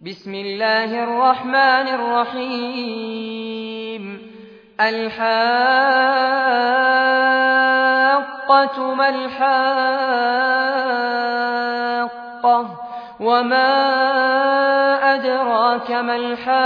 بسم الله الرحمن الرحيم الحاقة ما الحاقة وما أدراك ما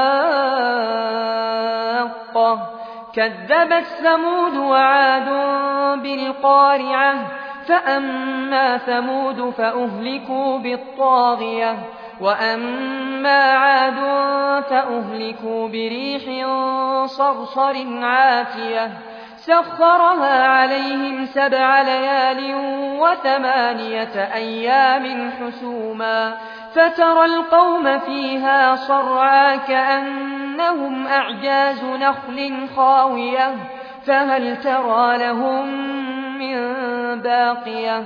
الحاقة كذبت ثمود وعاد بالقارعة فأما ثمود فأهلكوا بالطاغية وأما عاد فأهلكوا بريح صرصر عاتية سخرها عليهم 7 ليال و8 أيام حسوما فترى القوم فيها صرعا كأنهم أعجاز نخل خاوية فهل ترى لهم من باقية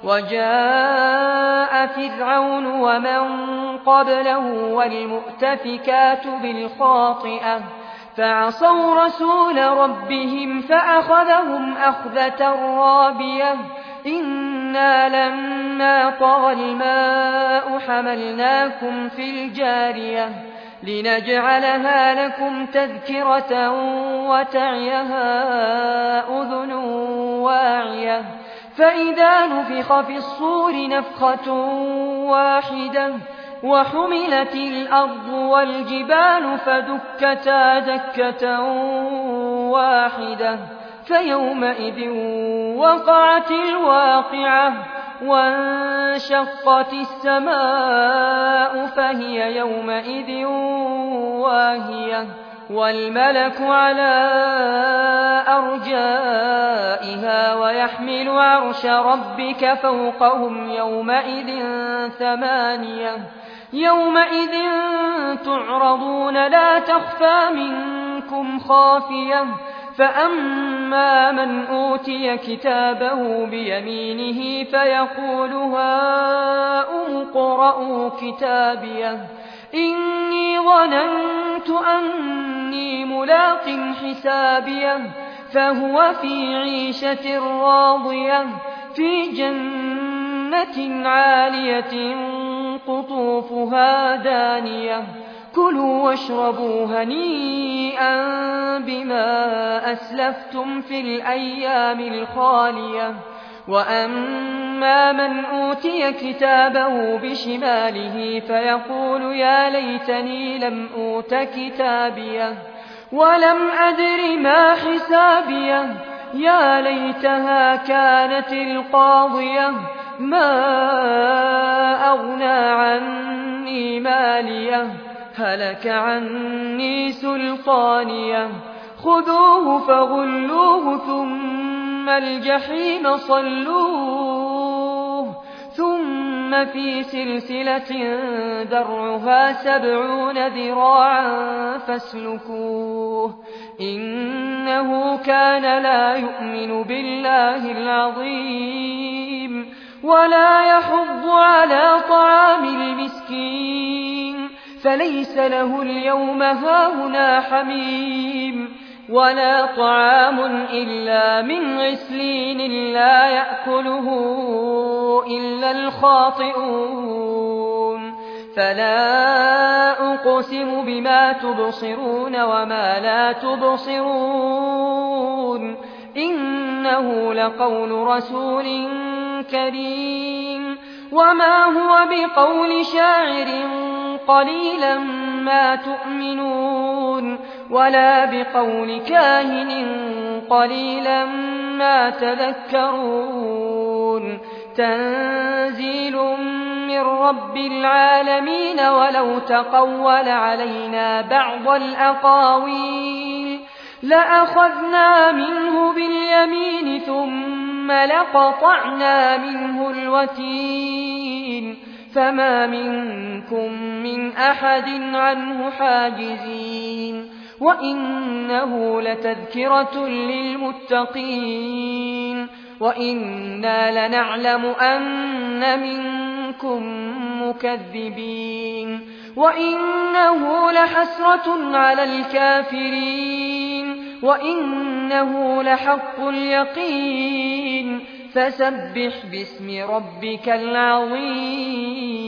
وجاء فرعون ومن قبله والمؤتفكات بالخاطئة فعصوا رسول ربهم فأخذهم أخذة رابية إنا لما طغى الماء حملناكم في الجارية لنجعلها لكم تذكرة وتعيها أذن واعية فإذا نفخ في الصور نفخة واحدة وحملت الأرض والجبال فدكتا دكة واحدة فيومئذ وقعت الواقعة وانشقت السماء فهي يومئذ واهية والملك على أرجائها ويحمل عرش ربك فوقهم يومئذ 8 يومئذ تعرضون لا تخفى منكم خافية فأما من أوتي كتابه بيمينه فيقول هاؤم اقرءوا كتابيه إني ظننت أني ملاق حسابيه فهو في عيشة راضية في جنة عالية قطوفها دانية كلوا واشربوا هنيئا بما أسلفتم في الأيام الخالية وأما من أوتي كتابه بشماله فيقول يا ليتني لم أوت كتابيه ولم أدر ما حسابيه يا ليتها كانت القاضية ما أغنى عني ماليه هلك عني سلطانيه خذوه فغلوه ثم الجحيم صلوه ثم في سلسلة درعها 70 ذراعا فاسلكوه إنه كان لا يؤمن بالله العظيم ولا يحض على طعام المسكين فليس له اليوم هاهنا حميم ولا طعام إلا من غسلين لا يأكله إلا الخاطئون فلا أقسم بما تبصرون وما لا تبصرون إنه لقول رسول كريم وما هو بقول شاعر قليلا ما تؤمنون ولا بقول كاهن قليلا ما تذكرون تنزيل من رب العالمين ولو تقول علينا بعض الأقاويل لأخذنا منه باليمين ثم لقطعنا منه الوتين فما منكم من أحد عنه حاجزين وإنه لتذكرة للمتقين وإنا لنعلم أن منكم مكذبين وإنه لحسرة على الكافرين وإنه لحق اليقين فسبح باسم ربك العظيم